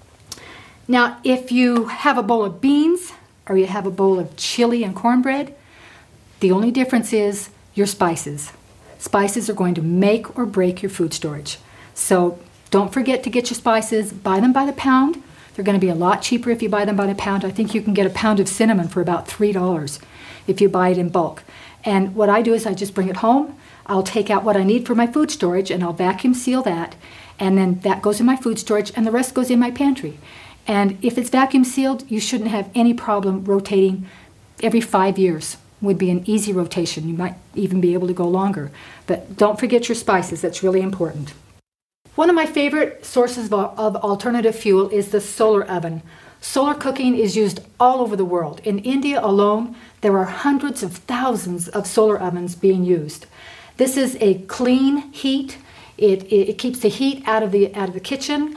Now, if you have a bowl of beans or you have a bowl of chili and cornbread, the only difference is your spices. Spices are going to make or break your food storage. So don't forget to get your spices. Buy them by the pound. They're going to be a lot cheaper if you buy them by the pound. I think you can get a pound of cinnamon for about $3 if you buy it in bulk. And what I do is I just bring it home. I'll take out what I need for my food storage and I'll vacuum seal that. And then that goes in my food storage and the rest goes in my pantry. And if it's vacuum sealed, you shouldn't have any problem rotating every 5 years. Would be an easy rotation. You might even be able to go longer. But don't forget your spices. That's really important. One of my favorite sources of alternative fuel is the solar oven. Solar cooking is used all over the world. In India alone, there are hundreds of thousands of solar ovens being used. This is a clean heat. It keeps the heat out of the kitchen.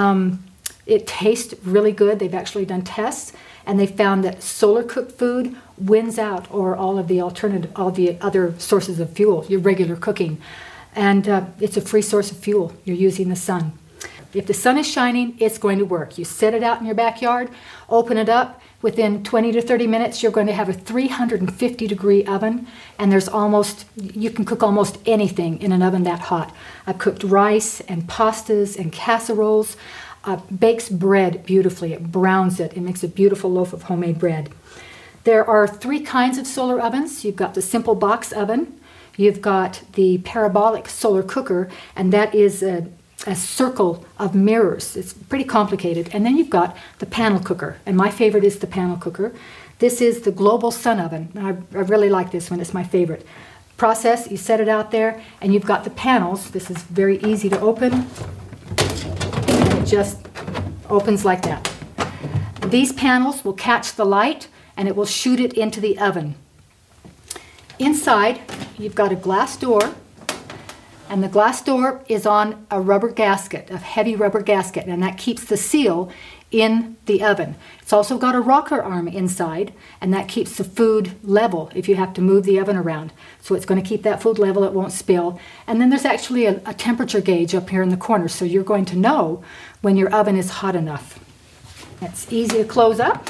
It tastes really good. They've actually done tests, and they found that solar cooked food wins out over all the other sources of fuel, your regular cooking. And it's a free source of fuel. You're using the sun. If the sun is shining, it's going to work. You set it out in your backyard, open it up. Within 20 to 30 minutes, you're going to have a 350-degree oven, and you can cook almost anything in an oven that hot. I've cooked rice and pastas and casseroles. Bakes bread beautifully. It browns it. It makes a beautiful loaf of homemade bread. There are 3 kinds of solar ovens. You've got the simple box oven. You've got the parabolic solar cooker, and that is a circle of mirrors. It's pretty complicated. And then you've got the panel cooker, and my favorite is the panel cooker. This is the global sun oven. I really like this one. It's my favorite. Process, you set it out there, and you've got the panels. This is very easy to open, and it just opens like that. These panels will catch the light and it will shoot it into the oven. Inside, you've got a glass door, and the glass door is on a rubber gasket, a heavy rubber gasket, and that keeps the seal in the oven. It's also got a rocker arm inside, and that keeps the food level if you have to move the oven around. So it's going to keep that food level, it won't spill. And then there's actually a temperature gauge up here in the corner, so you're going to know when your oven is hot enough. It's easy to close up,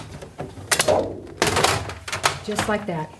just like that.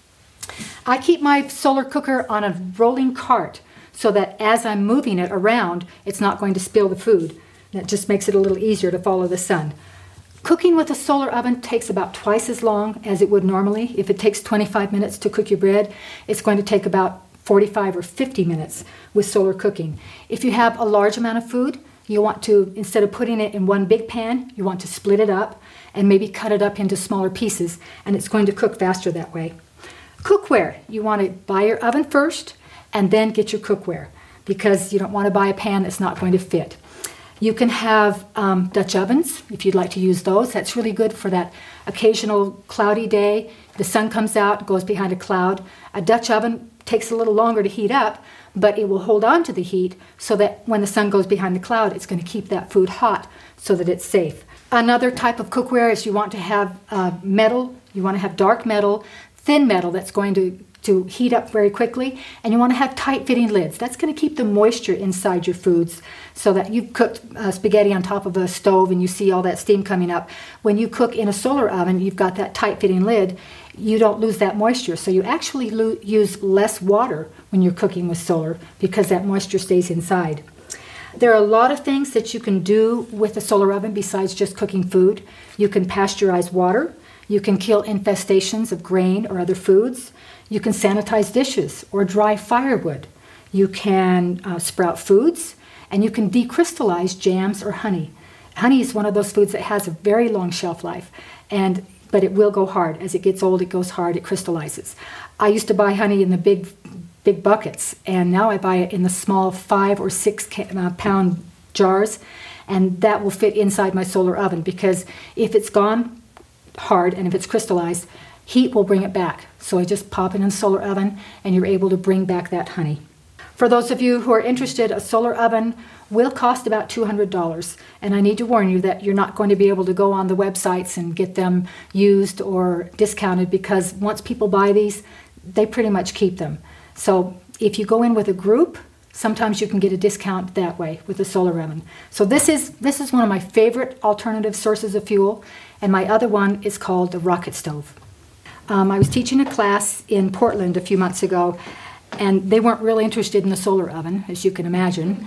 I keep my solar cooker on a rolling cart so that as I'm moving it around, it's not going to spill the food. That just makes it a little easier to follow the sun. Cooking with a solar oven takes about twice as long as it would normally. If it takes 25 minutes to cook your bread, it's going to take about 45 or 50 minutes with solar cooking. If you have a large amount of food, you want to, instead of putting it in one big pan, you want to split it up and maybe cut it up into smaller pieces, and it's going to cook faster that way. Cookware, you want to buy your oven first and then get your cookware because you don't want to buy a pan that's not going to fit. You can have Dutch ovens if you'd like to use those. That's really good for that occasional cloudy day. The sun comes out, goes behind a cloud. A Dutch oven takes a little longer to heat up, but it will hold on to the heat so that when the sun goes behind the cloud, it's going to keep that food hot so that it's safe. Another type of cookware is you want to have metal. You want to have dark metal, thin metal that's going to heat up very quickly, and you want to have tight-fitting lids. That's going to keep the moisture inside your foods so that you've cooked spaghetti on top of a stove and you see all that steam coming up. When you cook in a solar oven, you've got that tight-fitting lid, you don't lose that moisture. So you actually use less water when you're cooking with solar because that moisture stays inside. There are a lot of things that you can do with a solar oven besides just cooking food. You can pasteurize water. You can kill infestations of grain or other foods. You can sanitize dishes or dry firewood. You can sprout foods, and you can decrystallize jams or honey. Honey is one of those foods that has a very long shelf life, but it will go hard. As it gets old, it goes hard, it crystallizes. I used to buy honey in the big buckets, and now I buy it in the small 5 or 6 pound jars, and that will fit inside my solar oven because if it's gone hard and if it's crystallized, heat will bring it back. So I just pop it in the solar oven and you're able to bring back that honey. For those of you who are interested, a solar oven will cost about $200. And I need to warn you that you're not going to be able to go on the websites and get them used or discounted because once people buy these, they pretty much keep them. So if you go in with a group, sometimes you can get a discount that way with a solar oven. So this is one of my favorite alternative sources of fuel, and my other one is called the rocket stove. I was teaching a class in Portland a few months ago, and they weren't really interested in the solar oven, as you can imagine.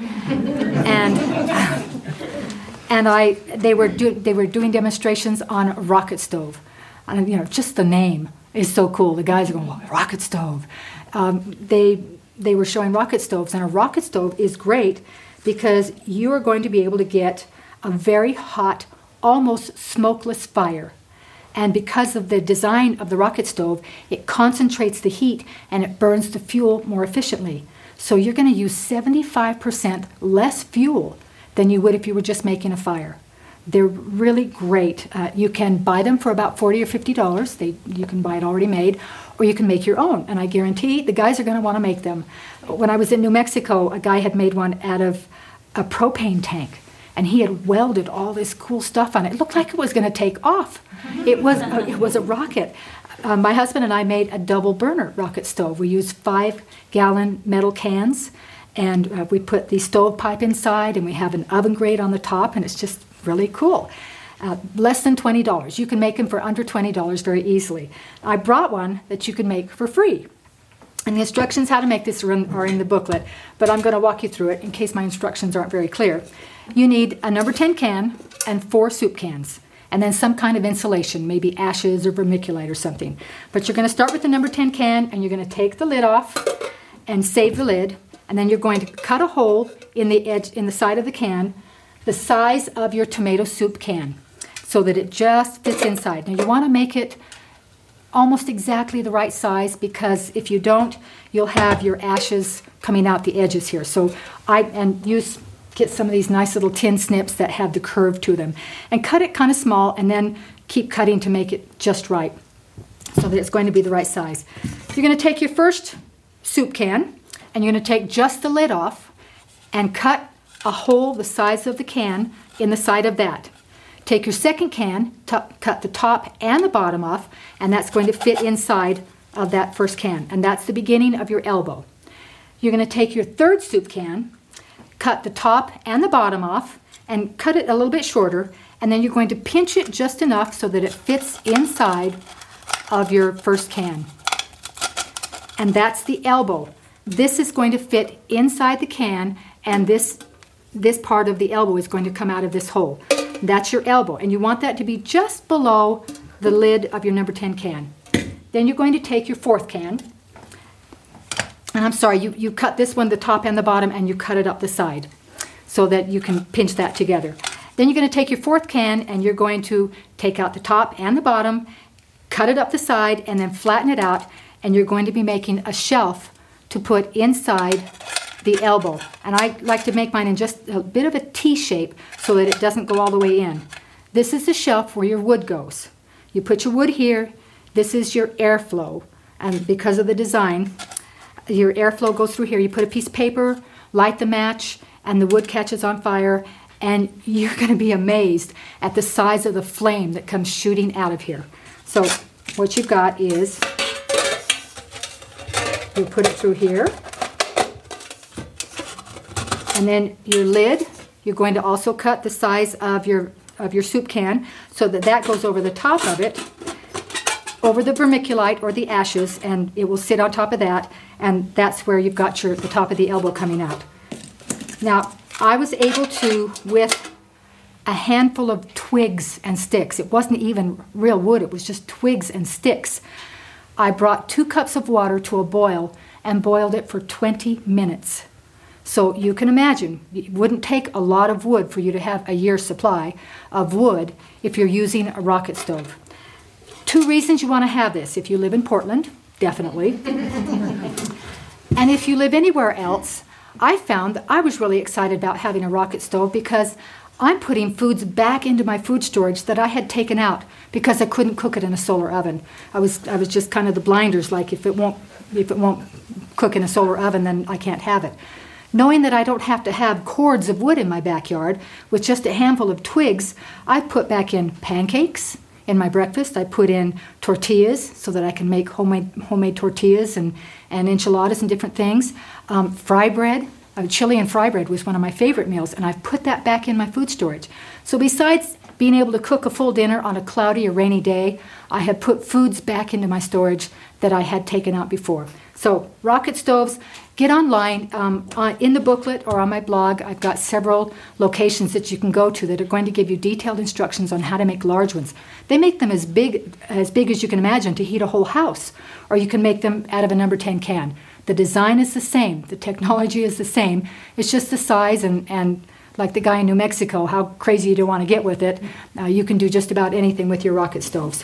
They were doing demonstrations on a rocket stove. And just the name is so cool. The guys are going, well, rocket stove. They were showing rocket stoves, and a rocket stove is great because you are going to be able to get a very hot, almost smokeless fire. And because of the design of the rocket stove, it concentrates the heat and it burns the fuel more efficiently. So you're going to use 75% less fuel than you would if you were just making a fire. They're really great. You can buy them for about $40 or $50. You can buy it already made, or you can make your own. And I guarantee the guys are going to want to make them. When I was in New Mexico, a guy had made one out of a propane tank. And he had welded all this cool stuff on it. It looked like it was going to take off. It was a rocket. My husband and I made a double burner rocket stove. We used 5-gallon metal cans, and we put the stovepipe inside, and we have an oven grate on the top, and it's just really cool. Less than $20. You can make them for under $20 very easily. I brought one that you can make for free. And the instructions how to make this are in the booklet, but I'm going to walk you through it in case my instructions aren't very clear. You need a number 10 can and 4 soup cans, and then some kind of insulation, maybe ashes or vermiculite or something. But you're going to start with the number 10 can, and you're going to take the lid off and save the lid, and then you're going to cut a hole in the edge, in the side of the can, the size of your tomato soup can, so that it just fits inside. Now you want to make it almost exactly the right size, because if you don't, you'll have your ashes coming out the edges here. So use get some of these nice little tin snips that have the curve to them. And cut it kind of small, and then keep cutting to make it just right, so that it's going to be the right size. You're going to take your first soup can, and you're going to take just the lid off and cut a hole the size of the can in the side of that. Take your second can, cut the top and the bottom off, and that's going to fit inside of that first can, and that's the beginning of your elbow. You're going to take your third soup can, cut the top and the bottom off, and cut it a little bit shorter, and then you're going to pinch it just enough so that it fits inside of your first can. And that's the elbow. This is going to fit inside the can, and this part of the elbow is going to come out of this hole. That's your elbow, and you want that to be just below the lid of your number 10 can. Then you're going to take your fourth can, and I'm sorry, you cut this one, the top and the bottom, and you cut it up the side so that you can pinch that together. Then you're going to take your fourth can, and you're going to take out the top and the bottom, cut it up the side, and then flatten it out, and you're going to be making a shelf to put inside the elbow. And I like to make mine in just a bit of a T shape so that it doesn't go all the way in. This is the shelf where your wood goes. You put your wood here. This is your airflow, and because of the design, your airflow goes through here. You put a piece of paper, light the match, and the wood catches on fire, and you're going to be amazed at the size of the flame that comes shooting out of here. So what you've got is, you put it through here, and then your lid, you're going to also cut the size of your soup can so that that goes over the top of it, over the vermiculite or the ashes, and it will sit on top of that, and that's where you've got the top of the elbow coming out. Now, I was able to, with a handful of twigs and sticks, it wasn't even real wood, it was just twigs and sticks. I brought 2 cups of water to a boil and boiled it for 20 minutes. So you can imagine, it wouldn't take a lot of wood for you to have a year's supply of wood if you're using a rocket stove. 2 reasons you want to have this. If you live in Portland, definitely. And if you live anywhere else, I found that I was really excited about having a rocket stove because I'm putting foods back into my food storage that I had taken out because I couldn't cook it in a solar oven. I was just kind of the blinders, like if it won't cook in a solar oven, then I can't have it. Knowing that I don't have to have cords of wood in my backyard, with just a handful of twigs, I put back in pancakes in my breakfast. I put in tortillas so that I can make homemade tortillas and enchiladas and different things. Fry bread, chili and fry bread was one of my favorite meals, and I've put that back in my food storage. So besides being able to cook a full dinner on a cloudy or rainy day, I have put foods back into my storage that I had taken out before. So rocket stoves, get online. In the booklet or on my blog, I've got several locations that you can go to that are going to give you detailed instructions on how to make large ones. They make them as big as you can imagine to heat a whole house, or you can make them out of a number 10 can. The design is the same. The technology is the same. It's just the size and like the guy in New Mexico, how crazy you don't want to get with it. You can do just about anything with your rocket stoves.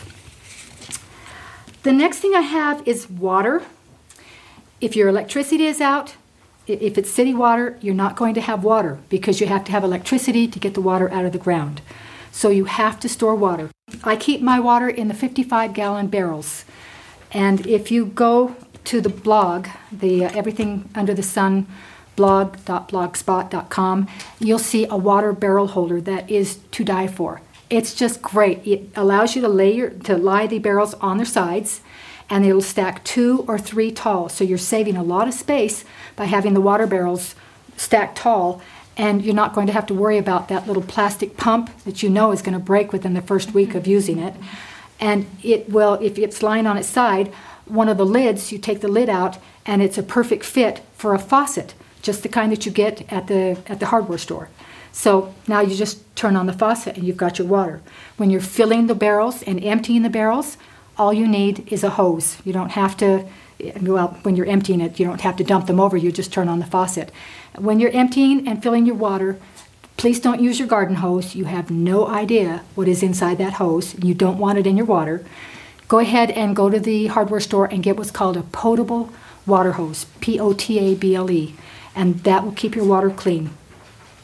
The next thing I have is water. If your electricity is out, if it's city water, you're not going to have water because you have to have electricity to get the water out of the ground. So you have to store water. I keep my water in the 55-gallon barrels. And if you go to the blog, the Everything Under the Sun blog.blogspot.com, you'll see a water barrel holder that is to die for. It's just great. It allows you to lie the barrels on their sides, and it'll stack 2 or 3 tall. So you're saving a lot of space by having the water barrels stacked tall, and you're not going to have to worry about that little plastic pump that you know is going to break within the first week of using it. And it will, if it's lying on its side, one of the lids, you take the lid out, and it's a perfect fit for a faucet, just the kind that you get at the hardware store. So now you just turn on the faucet and you've got your water. When you're filling the barrels and emptying the barrels, all you need is a hose. You don't have to, well, when you're emptying it, you don't have to dump them over. You just turn on the faucet. When you're emptying and filling your water, please don't use your garden hose. You have no idea what is inside that hose. You don't want it in your water. Go ahead and go to the hardware store and get what's called a potable water hose, Potable, and that will keep your water clean.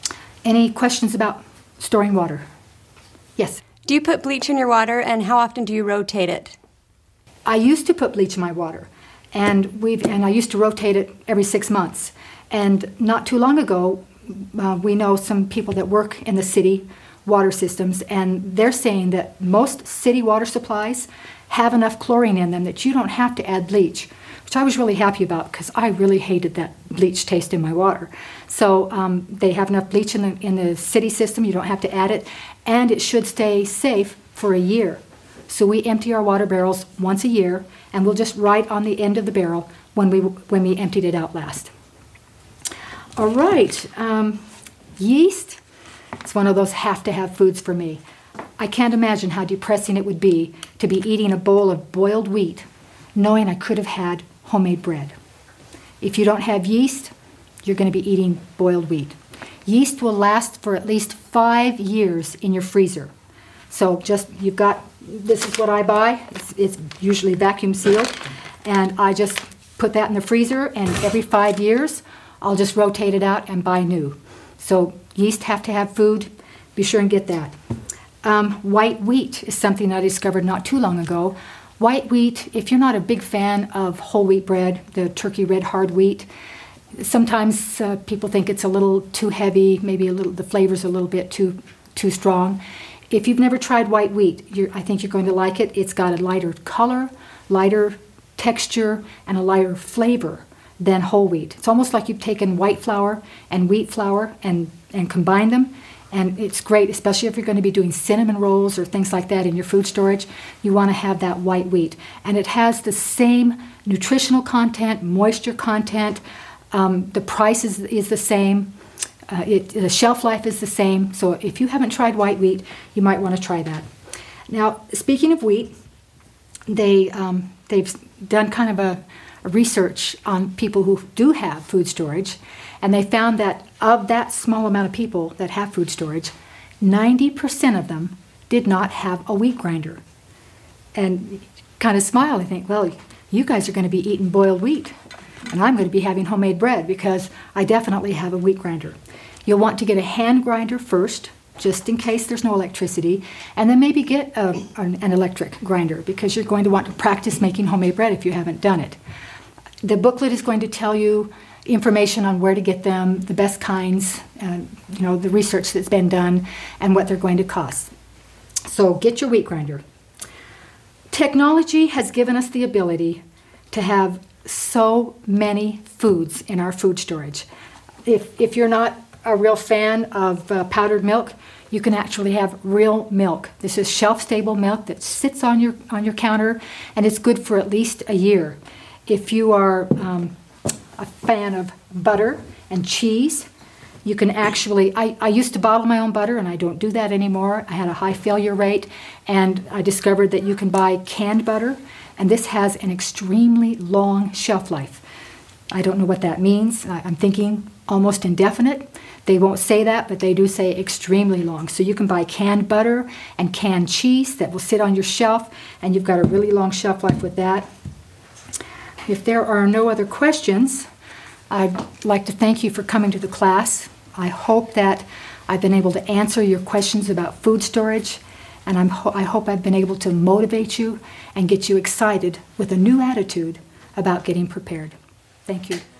Any questions about storing water? Yes.
Do you put bleach in your water, and how often do you rotate it?
I used to put bleach in my water, and I used to rotate it every 6 months. And not too long ago, we know some people that work in the city water systems, and they're saying that most city water supplies have enough chlorine in them that you don't have to add bleach, which I was really happy about because I really hated that bleach taste in my water. So they have enough bleach in the city system, you don't have to add it, and it should stay safe for a year. So we empty our water barrels once a year, and we'll just write on the end of the barrel when we emptied it out last. All right, yeast. It's one of those have-to-have foods for me. I can't imagine how depressing it would be to be eating a bowl of boiled wheat, knowing I could have had homemade bread. If you don't have yeast, you're going to be eating boiled wheat. Yeast will last for at least 5 years in your freezer. So this is what I buy. It's usually vacuum sealed, and I just put that in the freezer, and every 5 years, I'll just rotate it out and buy new. So yeast have to have food. Be sure and get that. White wheat is something I discovered not too long ago. White wheat, if you're not a big fan of whole wheat bread, the Turkey Red Hard wheat, sometimes people think it's a little too heavy, maybe the flavor's a little bit too strong. If you've never tried white wheat, I think you're going to like it. It's got a lighter color, lighter texture, and a lighter flavor than whole wheat. It's almost like you've taken white flour and wheat flour and combined them. And it's great, especially if you're going to be doing cinnamon rolls or things like that in your food storage. You want to have that white wheat. And it has the same nutritional content, moisture content. The price is the same. The shelf life is the same. So if you haven't tried white wheat, you might want to try that. Now, speaking of wheat, they've done kind of a research on people who do have food storage, and they found that of that small amount of people that have food storage, 90% of them did not have a wheat grinder. And kind of smile, I think, well, you guys are going to be eating boiled wheat, and I'm going to be having homemade bread because I definitely have a wheat grinder. You'll want to get a hand grinder first, just in case there's no electricity, and then maybe get an electric grinder because you're going to want to practice making homemade bread if you haven't done it. The booklet is going to tell you information on where to get them, the best kinds, the research that's been done, and what they're going to cost. So get your wheat grinder. Technology has given us the ability to have so many foods in our food storage. If you're not a real fan of powdered milk, you can actually have real milk. This is shelf-stable milk that sits on your counter, and it's good for at least a year. If you are a fan of butter and cheese, you can actually, I used to bottle my own butter, and I don't do that anymore. I had a high failure rate, and I discovered that you can buy canned butter, and this has an extremely long shelf life. I don't know what that means. I'm thinking almost indefinite. They won't say that, but they do say extremely long. So you can buy canned butter and canned cheese that will sit on your shelf, and you've got a really long shelf life with that. If there are no other questions, I'd like to thank you for coming to the class. I hope that I've been able to answer your questions about food storage, and I hope I've been able to motivate you and get you excited with a new attitude about getting prepared. Thank you.